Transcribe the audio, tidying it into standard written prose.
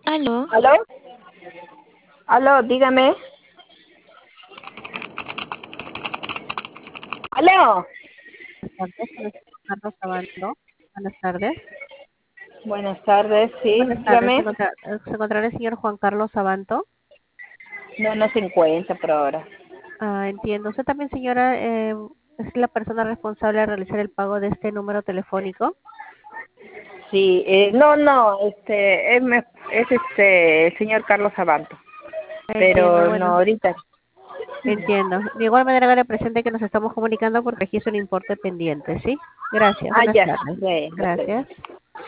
¿Aló? ¿Aló? ¿Aló? Dígame. ¿Aló? Buenas tardes, con el señor Carlos Abando. Buenas tardes. Buenas tardes, sí, Buenas tardes, dígame. se encontrará el señor Juan Carlos Abanto. No, no se encuentra por ahora. Ah, entiendo. Usted también, señora, es la persona responsable de realizar el pago de este número telefónico. Sí, no, es el señor Carlos Abanto, Entiendo, pero no bueno, ahorita. entiendo. De igual manera, haga presente que nos estamos comunicando porque aquí es un importe pendiente, ¿sí? Gracias, Ah, buenas ya, tardes. bueno, Gracias.